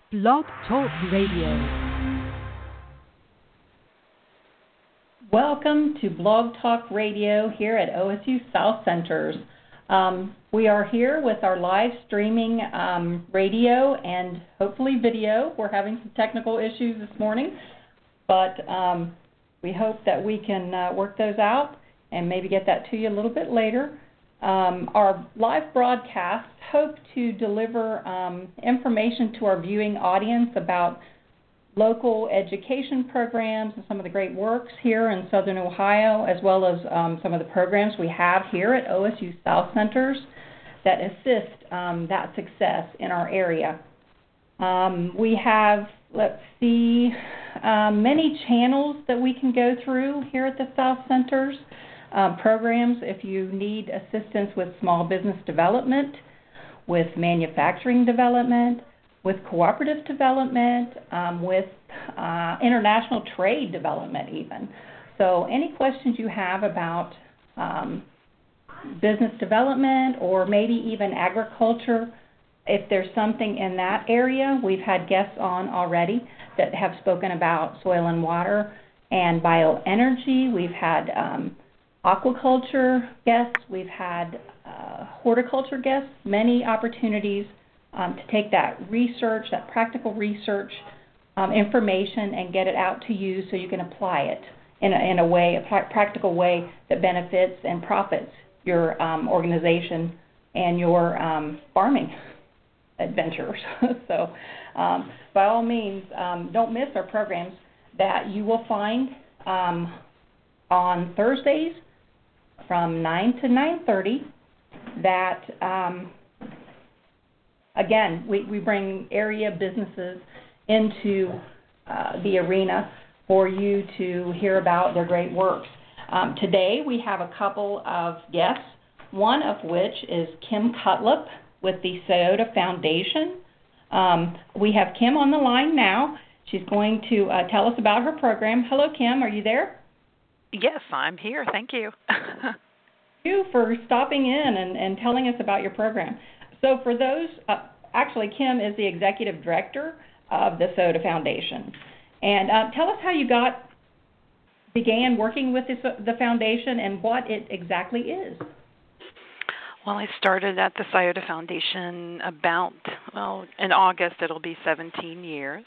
Blog Talk Radio. Welcome to Blog Talk Radio here at OSU South Centers. We are here with our live streaming radio and hopefully video. We're having some technical issues this morning, but we hope that we can work those out and maybe get that to you a little bit later. Our live broadcasts hope to deliver information to our viewing audience about local education programs and some of the great works here in Southern Ohio, as well as some of the programs we have here at OSU South Centers that assist that success in our area. We have, many channels that we can go through here at the South Centers. Programs if you need assistance with small business development, with manufacturing development, with cooperative development, with international trade development even. So any questions you have about business development or maybe even agriculture, if there's something in that area, we've had guests on already that have spoken about soil and water and bioenergy. We've had aquaculture guests, we've had horticulture guests, many opportunities to take that research, that practical research information and get it out to you so you can apply it in a way, a practical way that benefits and profits your organization and your farming adventures. So by all means, don't miss our programs that you will find on Thursdays from 9 to 9:30 that, again, we bring area businesses into the arena for you to hear about their great works. Today we have a couple of guests, one of which is Kim Cutlip with the Scioto Foundation. We have Kim on the line now. She's going to tell us about her program. Hello, Kim. Are you there? Yes, I'm here. Thank you. Thank you for stopping in and telling us about your program. So for those, actually, Kim is the executive director of the Scioto Foundation. And tell us how you began working with the foundation and what it exactly is. Well, I started at the Scioto Foundation in August it'll be 17 years.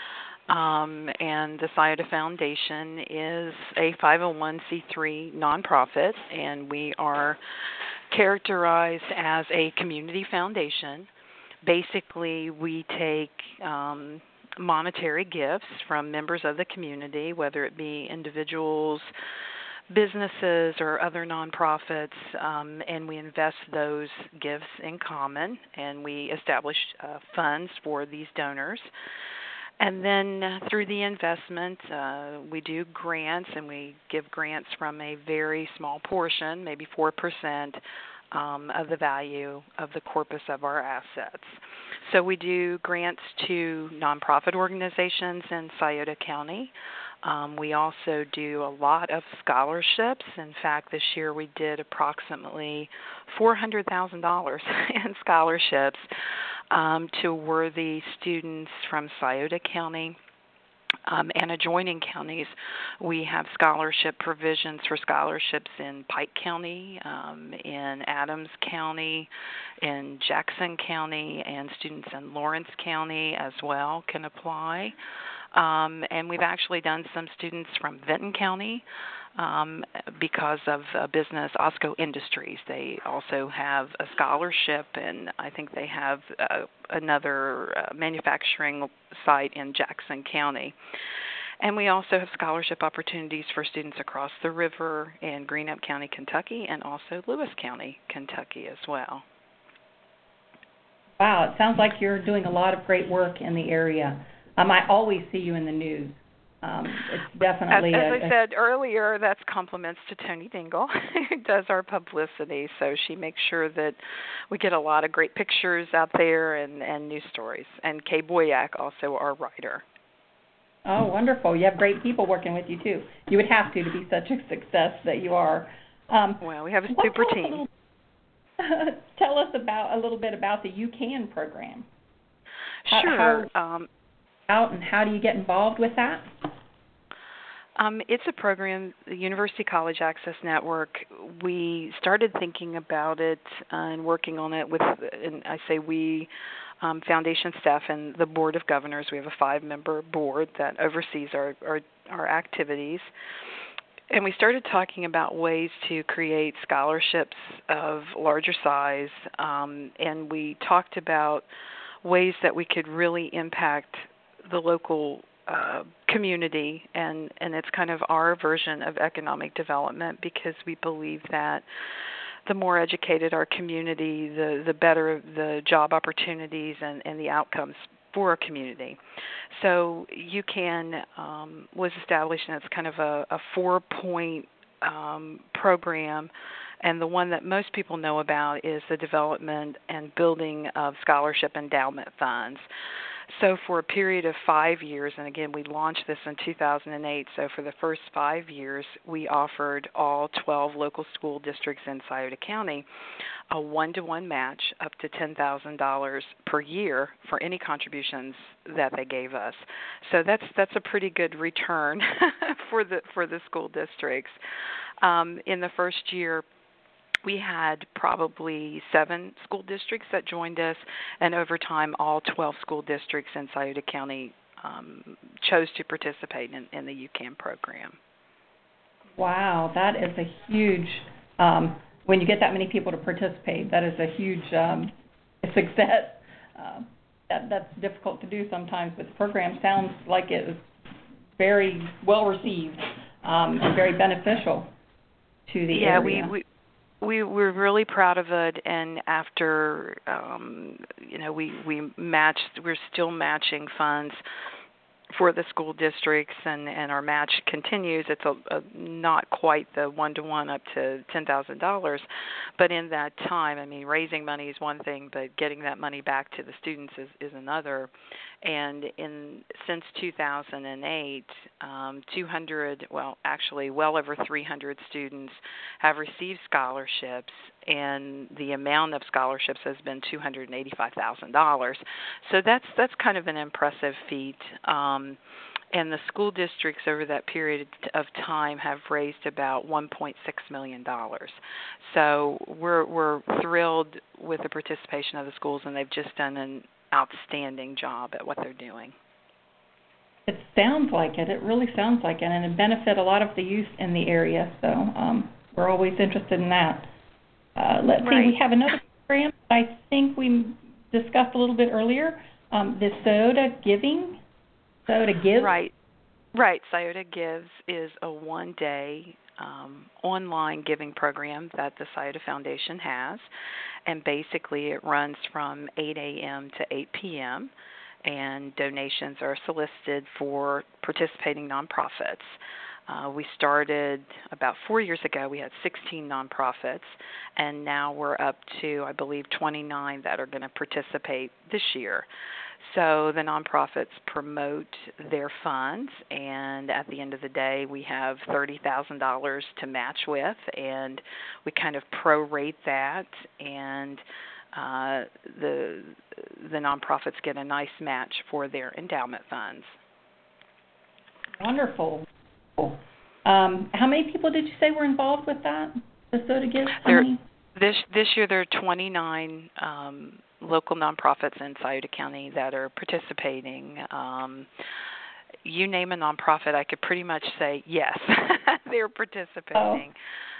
And the Scioto Foundation is a 501c3 nonprofit, and we are characterized as a community foundation. Basically, we take monetary gifts from members of the community, whether it be individuals, businesses, or other nonprofits, and we invest those gifts in common, and we establish funds for these donors. And then through the investment, we do grants, and we give grants from a very small portion, maybe 4%, of the value of the corpus of our assets. So we do grants to nonprofit organizations in Scioto County. We also do a lot of scholarships. In fact, this year we did approximately $400,000 in scholarships to worthy students from Scioto County and adjoining counties. We have scholarship provisions for scholarships in Pike County, in Adams County, in Jackson County, and students in Lawrence County as well can apply. And we've actually done some students from Vinton County because of business, Osco Industries. They also have a scholarship, and I think they have another manufacturing site in Jackson County. And we also have scholarship opportunities for students across the river in Greenup County, Kentucky, and also Lewis County, Kentucky as well. Wow, it sounds like you're doing a lot of great work in the area. I always see you in the news. It's definitely as I said earlier, that's compliments to Tony Dingle, who does our publicity. So she makes sure that we get a lot of great pictures out there and news stories. And Kay Boyack, also our writer. Oh, wonderful. You have great people working with you, too. You would have to be such a success that you are. Well, we have a super team. Tell us a little bit about the You Can program. Sure. Out and how do you get involved with that? It's a program, the University College Access Network. We started thinking about it and working on it with, and I say we, foundation staff and the Board of Governors. We have a 5-member board that oversees our activities. And we started talking about ways to create scholarships of larger size, and we talked about ways that we could really impact the local community, and it's kind of our version of economic development, because we believe that the more educated our community, the better the job opportunities and the outcomes for our community. So UCAN was established, and it's kind of a 4-point program, and the one that most people know about is the development and building of scholarship endowment funds. So for a period of 5 years, and again, we launched this in 2008, so for the first 5 years, we offered all 12 local school districts in Scioto County a 1-to-1 match up to $10,000 per year for any contributions that they gave us. So that's a pretty good return for the school districts. In the first year, we had probably 7 school districts that joined us, and over time, all 12 school districts in Scioto County chose to participate in the UCAN program. Wow, that is a huge, when you get that many people to participate, that is a huge success. That's difficult to do sometimes, but the program sounds like it was very well received and very beneficial to the area. We were really proud of it, and after we're still matching funds for the school districts, and our match continues. It's not quite the 1-to-1 up to $10,000, but in that time, I mean, raising money is one thing, but getting that money back to the students is another. And since 2008, 200, well, actually, well over 300 students have received scholarships, and the amount of scholarships has been $285,000. So that's kind of an impressive feat. And the school districts over that period of time have raised about $1.6 million. So we're thrilled with the participation of the schools, and they've just done an outstanding job at what they're doing. It sounds like it. It really sounds like it, and it benefit a lot of the youth in the area. So we're always interested in that. Let's see, we have another program that I think we discussed a little bit earlier, the Scioto Gives. Right. Scioto Gives is a 1-day online giving program that the Scioto Foundation has, and basically it runs from 8 a.m. to 8 p.m., and donations are solicited for participating nonprofits. We started about 4 years ago. We had 16 nonprofits, and now we're up to, I believe, 29 that are going to participate this year. So the nonprofits promote their funds, and at the end of the day, we have $30,000 to match with, and we kind of prorate that, and the nonprofits get a nice match for their endowment funds. Wonderful. How many people did you say were involved with that, the Scioto Gives? This year there are 29 local nonprofits in Scioto County that are participating. You name a nonprofit, I could pretty much say yes, they're participating.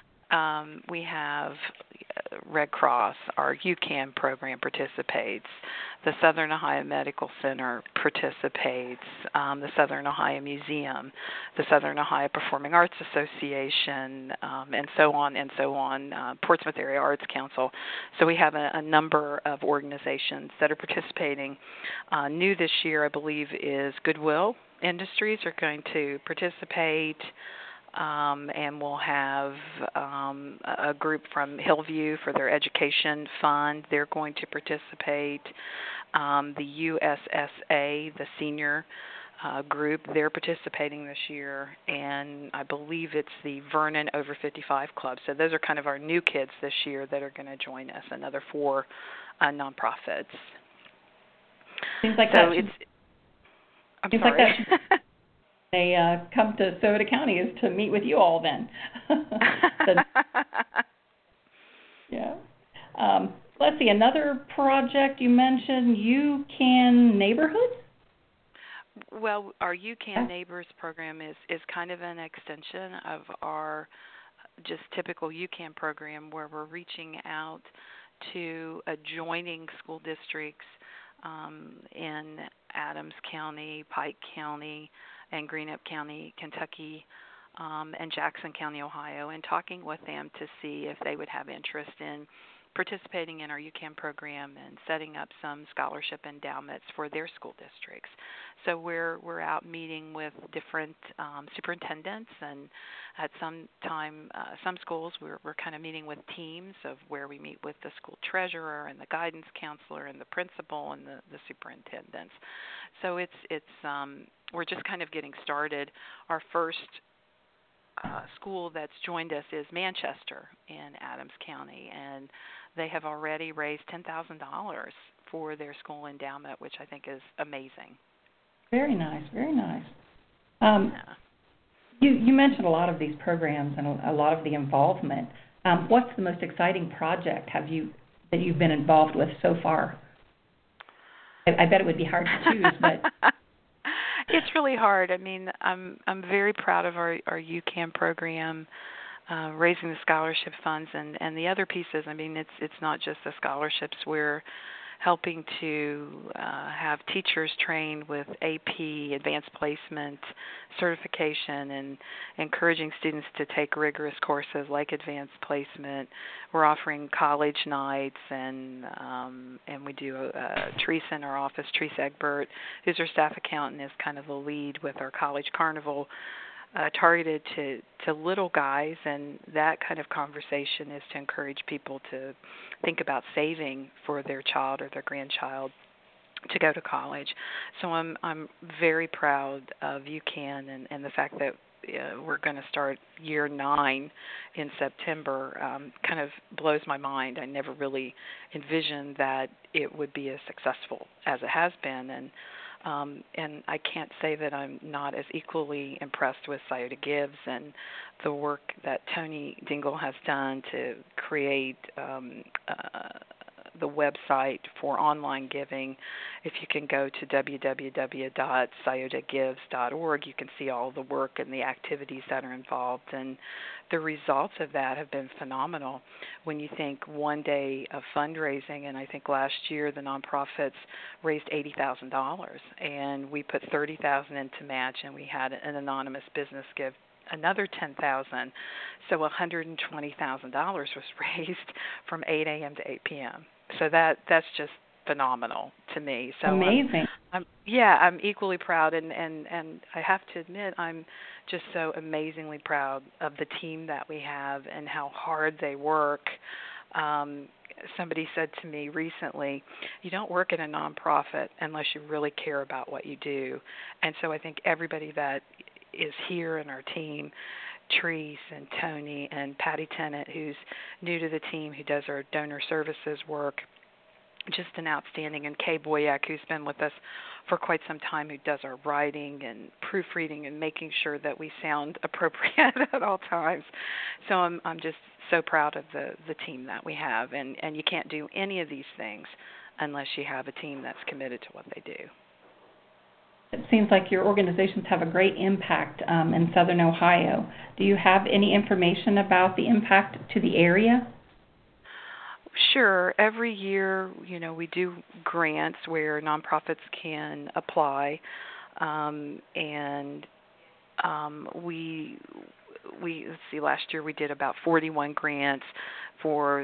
We have Red Cross, our UCAN program participates. The Southern Ohio Medical Center participates. The Southern Ohio Museum, the Southern Ohio Performing Arts Association, and so on and so on. Portsmouth Area Arts Council. So we have a number of organizations that are participating. New this year, I believe, is Goodwill Industries are going to participate. And we'll have a group from Hillview for their education fund. They're going to participate. The USSA, the senior group, they're participating this year. And I believe it's the Vernon Over 55 Club. So those are kind of our new kids this year that are going to join us, another 4 nonprofits. Seems like So that should, it's. I'm seems like sorry. that should they come to Scioto County is to meet with you all then. Yeah. Let's see, another project you mentioned, UCAN Neighborhoods? Well, our UCAN Neighbors program is kind of an extension of our just typical UCAN program, where we're reaching out to adjoining school districts in Adams County, Pike County, and Greenup County, Kentucky, and Jackson County, Ohio, and talking with them to see if they would have interest in participating in our UCAN program and setting up some scholarship endowments for their school districts. So we're out meeting with different superintendents, and at some schools we're kind of meeting with teams of where we meet with the school treasurer and the guidance counselor and the principal and the superintendents. So it's we're just kind of getting started. Our first school that's joined us is Manchester in Adams County, and they have already raised $10,000 for their school endowment, which I think is amazing. Very nice, very nice. Yeah. You mentioned a lot of these programs and a lot of the involvement. What's the most exciting project that you've been involved with so far? I bet it would be hard to choose, but it's really hard. I mean, I'm very proud of our UCAN program, raising the scholarship funds and the other pieces. I mean, it's not just the scholarships. We're helping to have teachers trained with AP, advanced placement, certification, and encouraging students to take rigorous courses like advanced placement. We're offering college nights, and we do Teresa in our office. Teresa Egbert, who's our staff accountant, is kind of the lead with our college carnival, targeted to little guys, and that kind of conversation is to encourage people to think about saving for their child or their grandchild to go to college. So I'm very proud of UCAN and the fact that we're going to start year 9 in September. Kind of blows my mind. I never really envisioned that it would be as successful as it has been, and I can't say that I'm not as equally impressed with Scioto Gives and the work that Tony Dingle has done to create the website for online giving. If you can go to www.sciotogives.org, you can see all the work and the activities that are involved, and the results of that have been phenomenal. When you think one day of fundraising, and I think last year the nonprofits raised $80,000, and we put $30,000 into match, and we had an anonymous business give another $10,000, so $120,000 was raised from 8 a.m. to 8 p.m. So that's just phenomenal to me. So amazing. I'm equally proud, and I have to admit I'm just so amazingly proud of the team that we have and how hard they work. Somebody said to me recently, you don't work in a nonprofit unless you really care about what you do. And so I think everybody that is here in our team, Therese and Tony and Patty Tennant, who's new to the team, who does our donor services work, just an outstanding, and Kay Boyack, who's been with us for quite some time, who does our writing and proofreading and making sure that we sound appropriate at all times. So I'm just so proud of the team that we have, and you can't do any of these things unless you have a team that's committed to what they do. It seems like your organizations have a great impact in Southern Ohio. Do you have any information about the impact to the area? Sure. Every year, we do grants where nonprofits can apply, and we let's see. Last year we did about 41 grants for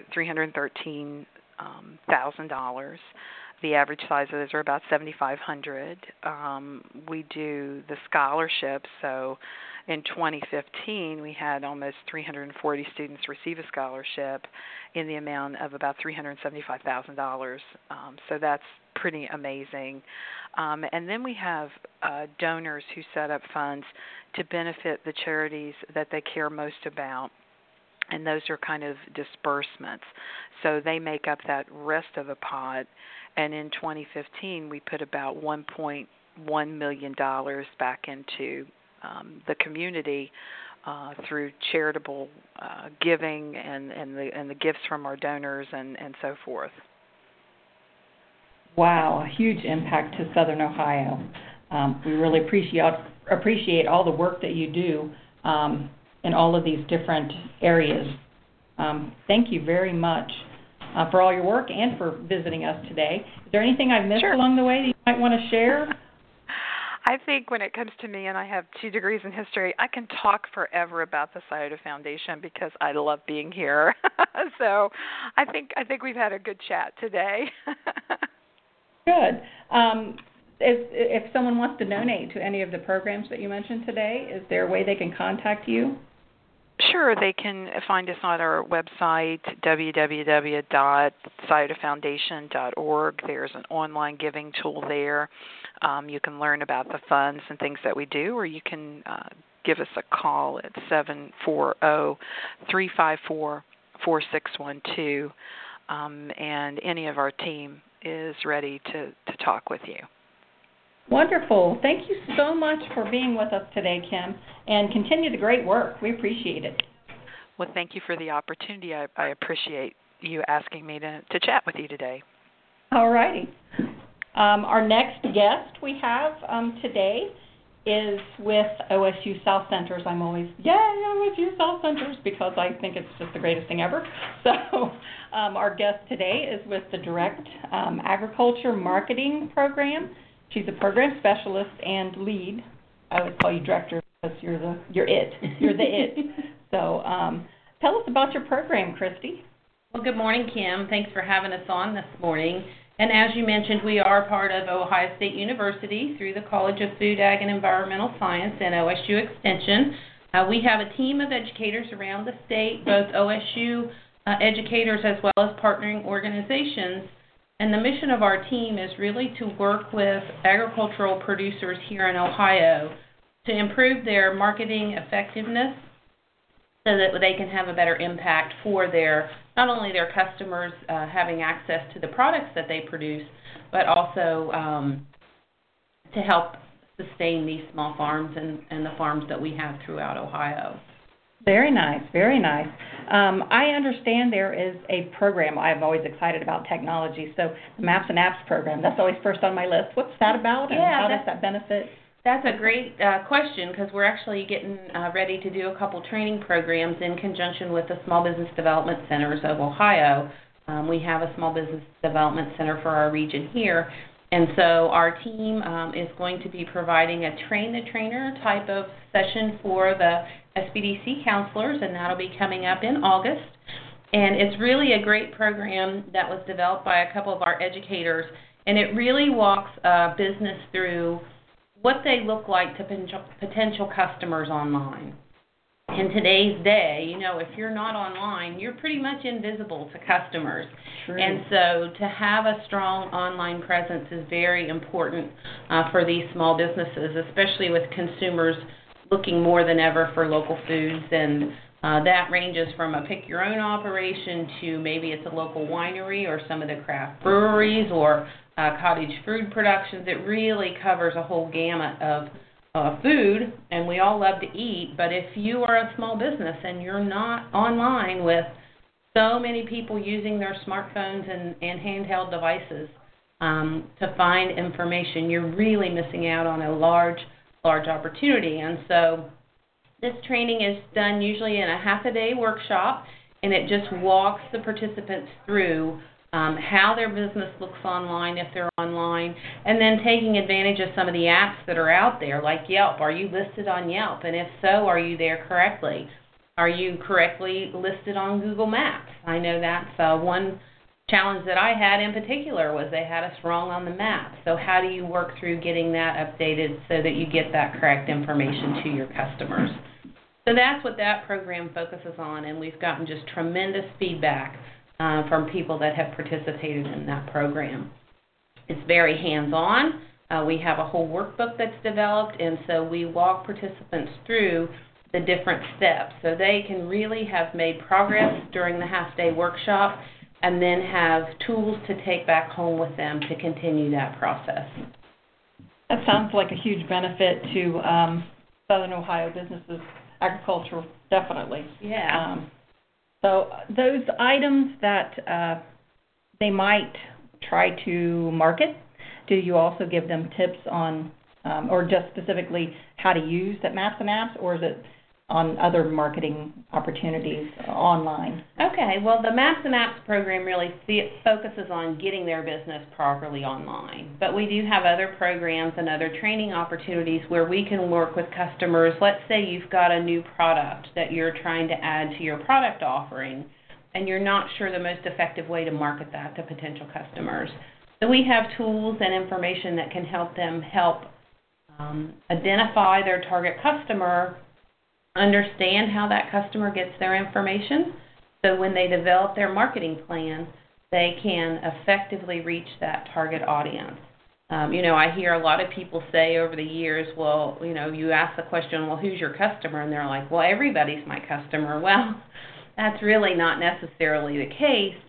$313,000. The average size of those are about 7,500. We do the scholarships. So in 2015, we had almost 340 students receive a scholarship in the amount of about $375,000. So that's pretty amazing. And then we have donors who set up funds to benefit the charities that they care most about. And those are kind of disbursements. So they make up that rest of the pot, And in 2015, we put about $1.1 million back into the community through charitable giving and the gifts from our donors and so forth. Wow, a huge impact to Southern Ohio. We really appreciate all the work that you do in all of these different areas. Thank you very much for all your work and for visiting us today. Is there anything I've missed along the way that you might want to share? I think when it comes to me, and I have 2 degrees in history, I can talk forever about the Scioto Foundation because I love being here. So I think we've had a good chat today. Good. If someone wants to donate to any of the programs that you mentioned today, is there a way they can contact you? Sure, they can find us on our website, www.sciotofoundation.org. There's an online giving tool there. You can learn about the funds and things that we do, or you can give us a call at 740-354-4612, and any of our team is ready to talk with you. Wonderful. Thank you so much for being with us today, Kim, and continue the great work. We appreciate it. Well, thank you for the opportunity. I appreciate you asking me to chat with you today. All righty. Our next guest we have today is with OSU South Centers. I'm always, yay, OSU South Centers, because I think it's just the greatest thing ever. So our guest today is with the Direct Agriculture Marketing Program. She's a program specialist and lead. I would call you director because you're it. You're the it. So tell us about your program, Christy. Well, good morning, Kim. Thanks for having us on this morning. And as you mentioned, we are part of Ohio State University through the College of Food, Ag, and Environmental Science and OSU Extension. We have a team of educators around the state, both OSU educators as well as partnering organizations. And the mission of our team is really to work with agricultural producers here in Ohio to improve their marketing effectiveness so that they can have a better impact for not only their customers having access to the products that they produce, but also to help sustain these small farms and the farms that we have throughout Ohio. Very nice, very nice. I understand there is a program. I'm always excited about technology. So the Maps and Apps program, that's always first on my list. What's that about, and how does that benefit? That's a great question, because we're actually getting ready to do a couple training programs in conjunction with the Small Business Development Centers of Ohio. We have a Small Business Development Center for our region here. And so our team is going to be providing a train-the-trainer type of session for the SBDC counselors, and that'll be coming up in August. And it's really a great program that was developed by a couple of our educators, and it really walks business through what they look like to potential customers online. In today's day, if you're not online, you're pretty much invisible to customers. True. And so to have a strong online presence is very important for these small businesses, especially with consumers looking more than ever for local foods. And that ranges from a pick-your-own operation to maybe it's a local winery or some of the craft breweries or cottage food productions. It really covers a whole gamut of food, and we all love to eat, but if you are a small business and you're not online with so many people using their smartphones and handheld devices to find information, you're really missing out on a large opportunity. And so this training is done usually in a half-a-day workshop, and it just walks the participants through how their business looks online, if they're online, and then taking advantage of some of the apps that are out there, like Yelp. Are you listed on Yelp? And if so, are you there correctly? Are you correctly listed on Google Maps? I know that's one challenge that I had in particular was they had us wrong on the map. So how do you work through getting that updated so that you get that correct information to your customers? So that's what that program focuses on, and we've gotten just tremendous feedback from people that have participated in that program. It's very hands-on. We have a whole workbook that's developed, and so we walk participants through the different steps so they can really have made progress during the half-day workshop and then have tools to take back home with them to continue that process. That sounds like a huge benefit to Southern Ohio businesses, agriculture, definitely. Yeah. So those items that they might try to market, do you also give them tips on, or just specifically how to use that Maps and Apps, or is it on other marketing opportunities online? Okay, well, the Maps and Apps program really focuses on getting their business properly online. But we do have other programs and other training opportunities where we can work with customers. Let's say you've got a new product that you're trying to add to your product offering, and you're not sure the most effective way to market that to potential customers. So we have tools and information that can help them identify their target customer, understand how that customer gets their information, so when they develop their marketing plan, they can effectively reach that target audience. I hear a lot of people say over the years, well, you ask the question, well, who's your customer? And they're like, well, everybody's my customer. Well, that's really not necessarily the case.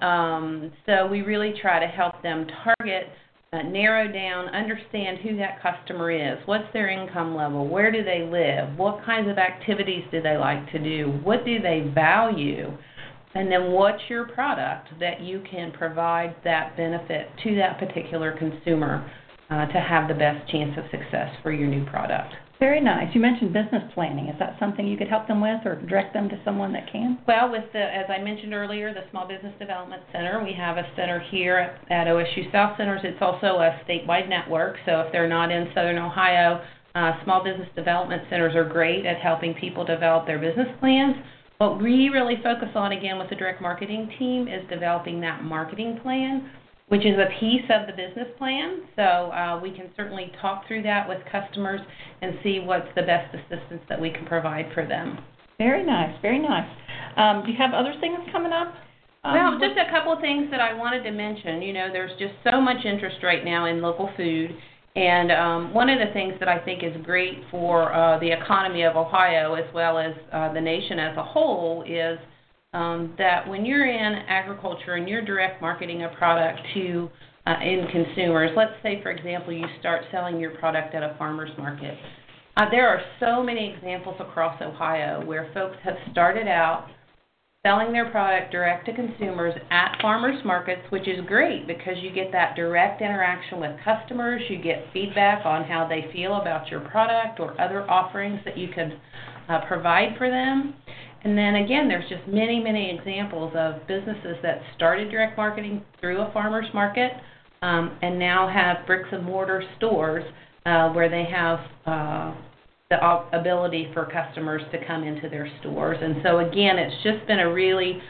So we really try to help them target, narrow down, understand who that customer is, what's their income level, where do they live, what kinds of activities do they like to do, what do they value, and then what's your product that you can provide that benefit to that particular consumer to have the best chance of success for your new product. Very nice. You mentioned business planning. Is that something you could help them with or direct them to someone that can? Well, as I mentioned earlier, the Small Business Development Center, we have a center here at OSU South Centers. It's also a statewide network, so if they're not in Southern Ohio, Small Business Development Centers are great at helping people develop their business plans. What we really focus on, again, with the direct marketing team is developing that marketing plan, which is a piece of the business plan. So we can certainly talk through that with customers and see what's the best assistance that we can provide for them. Very nice, very nice. Do you have other things coming up? Well, just a couple of things that I wanted to mention. There's just so much interest right now in local food. And one of the things that I think is great for the economy of Ohio as well as the nation as a whole is that when you're in agriculture and you're direct marketing a product to end consumers, let's say, for example, you start selling your product at a farmer's market. There are so many examples across Ohio where folks have started out selling their product direct to consumers at farmers markets, which is great because you get that direct interaction with customers, you get feedback on how they feel about your product or other offerings that you can provide for them. And then again, there's just many, many examples of businesses that started direct marketing through a farmer's market and now have bricks and mortar stores where they have the ability for customers to come into their stores. And so again, it's just been a really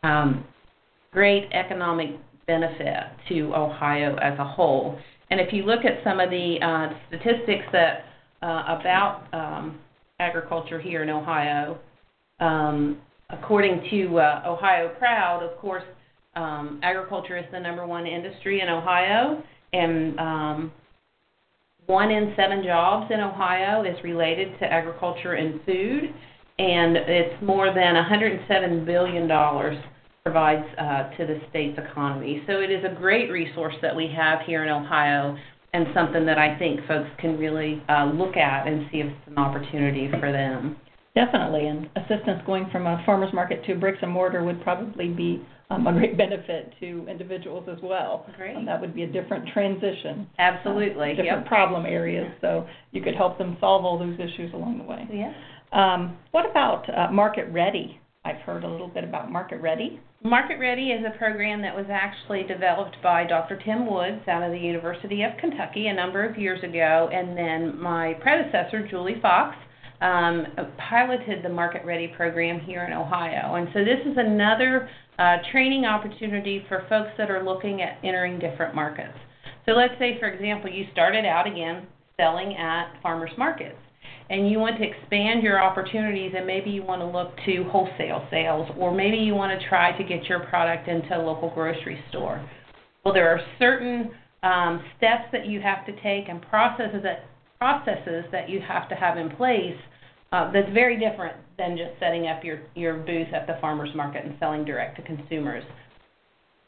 great economic benefit to Ohio as a whole. And if you look at some of the statistics that about agriculture here in Ohio, according to Ohio Proud, of course, agriculture is the number one industry in Ohio, and 1 in 7 jobs in Ohio is related to agriculture and food, and it's more than $107 billion provides to the state's economy. So it is a great resource that we have here in Ohio and something that I think folks can really look at and see if it's an opportunity for them. Definitely, and assistance going from a farmer's market to bricks and mortar would probably be a great benefit to individuals as well. Great. That would be a different transition. Absolutely. Different problem areas, so you could help them solve all those issues along the way. Yeah. What about Market Ready? I've heard a little bit about Market Ready. Market Ready is a program that was actually developed by Dr. Tim Woods out of the University of Kentucky a number of years ago, and then my predecessor, Julie Fox, piloted the Market Ready program here in Ohio. And so this is another training opportunity for folks that are looking at entering different markets. So let's say, for example, you started out, again, selling at farmers markets, and you want to expand your opportunities, and maybe you want to look to wholesale sales, or maybe you want to try to get your product into a local grocery store. Well, there are certain steps that you have to take and processes that you have to have in place that's very different than just setting up your booth at the farmer's market and selling direct to consumers.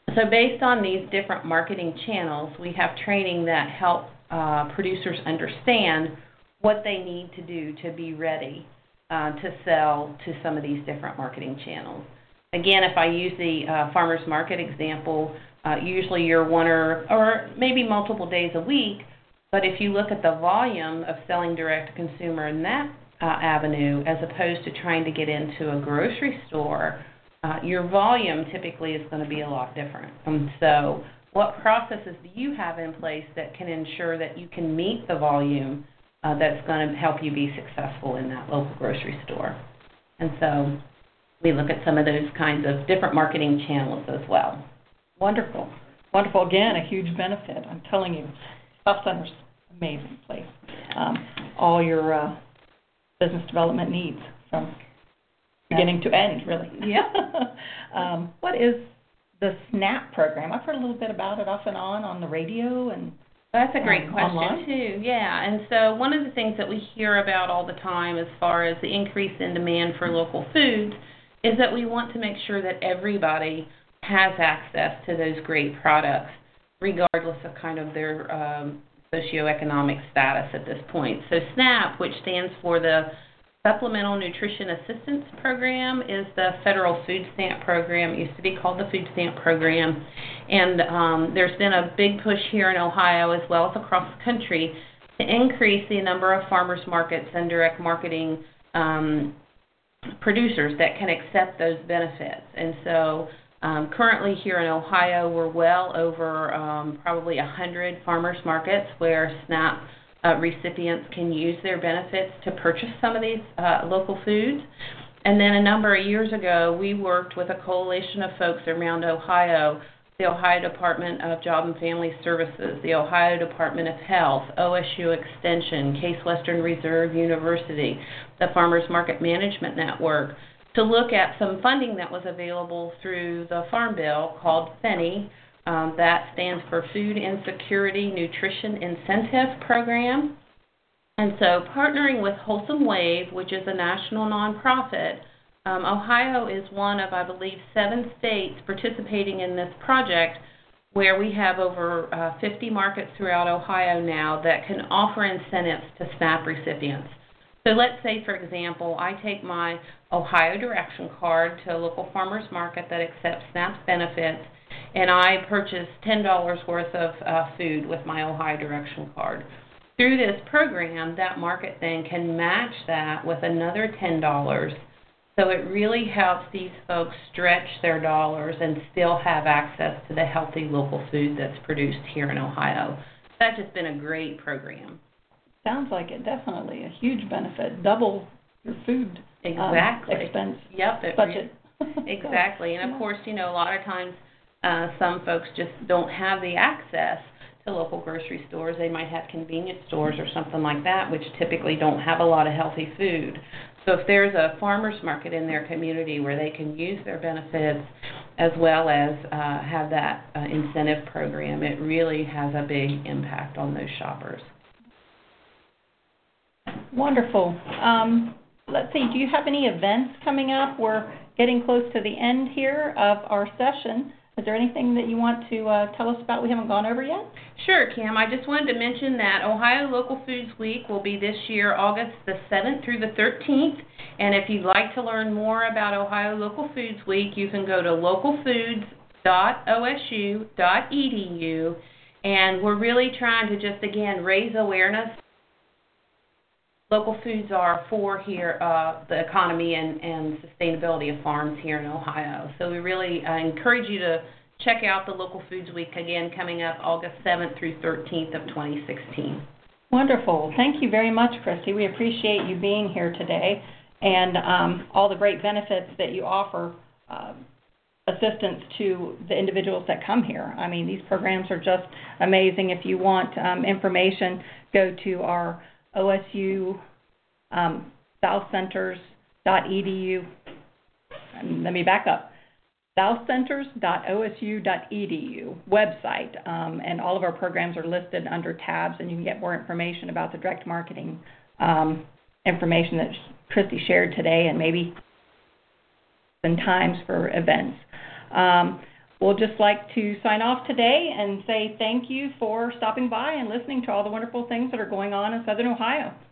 So based on these different marketing channels, we have training that help producers understand what they need to do to be ready to sell to some of these different marketing channels. Again, if I use the farmers market example, usually you're one or maybe multiple days a week, but if you look at the volume of selling direct to consumer in that avenue as opposed to trying to get into a grocery store, your volume typically is going to be a lot different. And so what processes do you have in place that can ensure that you can meet the volume that's going to help you be successful in that local grocery store? And so we look at some of those kinds of different marketing channels as well. Wonderful. Wonderful. Again, a huge benefit. I'm telling you, South Center's an amazing place. All your business development needs from beginning to end, really. Yeah. What is the SNAP program? I've heard a little bit about it off and on the radio and that's a great question, online? Too. Yeah, and so one of the things that we hear about all the time as far as the increase in demand for local foods is that we want to make sure that everybody has access to those great products, regardless of kind of their socioeconomic status at this point. So SNAP, which stands for the Supplemental Nutrition Assistance Program, is the federal food stamp program. It used to be called the Food Stamp Program. And there's been a big push here in Ohio as well as across the country to increase the number of farmers markets and direct marketing producers that can accept those benefits. And so currently here in Ohio, we're well over probably 100 farmers markets where SNAP recipients can use their benefits to purchase some of these local foods. And then a number of years ago, we worked with a coalition of folks around Ohio, the Ohio Department of Job and Family Services, the Ohio Department of Health, OSU Extension, Case Western Reserve University, the Farmers Market Management Network, to look at some funding that was available through the Farm Bill called FINI. That stands for Food Insecurity Nutrition Incentive Program. And so partnering with Wholesome Wave, which is a national nonprofit, Ohio is one of, I believe, 7 states participating in this project where we have over 50 markets throughout Ohio now that can offer incentives to SNAP recipients. So let's say, for example, I take my Ohio Direction card to a local farmer's market that accepts SNAP benefits, and I purchase $10 worth of food with my Ohio Direction card. Through this program, that market then can match that with another $10. So it really helps these folks stretch their dollars and still have access to the healthy local food that's produced here in Ohio. That's just been a great program. Sounds like it, definitely. A huge benefit. Double your food expense budget. Exactly. And, of course, a lot of times some folks just don't have the access to local grocery stores. They might have convenience stores or something like that, which typically don't have a lot of healthy food. So if there's a farmer's market in their community where they can use their benefits as well as have that incentive program, it really has a big impact on those shoppers. Wonderful. Let's see, do you have any events coming up? We're getting close to the end here of our session. Is there anything that you want to tell us about we haven't gone over yet? Sure, Kim. I just wanted to mention that Ohio Local Foods Week will be this year, August the 7th through the 13th. And if you'd like to learn more about Ohio Local Foods Week, you can go to localfoods.osu.edu. And we're really trying to just, again, raise awareness. Local foods are for here, the economy and sustainability of farms here in Ohio. So we really encourage you to check out the Local Foods Week, again, coming up August 7th through 13th of 2016. Wonderful. Thank you very much, Christy. We appreciate you being here today and all the great benefits that you offer assistance to the individuals that come here. I mean, these programs are just amazing. If you want information, go to our OSU southcenters.edu. And let me back up. southcenters.osu.edu website, and all of our programs are listed under tabs, and you can get more information about the direct marketing information that Christy shared today, and maybe some times for events. we'll just like to sign off today and say thank you for stopping by and listening to all the wonderful things that are going on in Southern Ohio.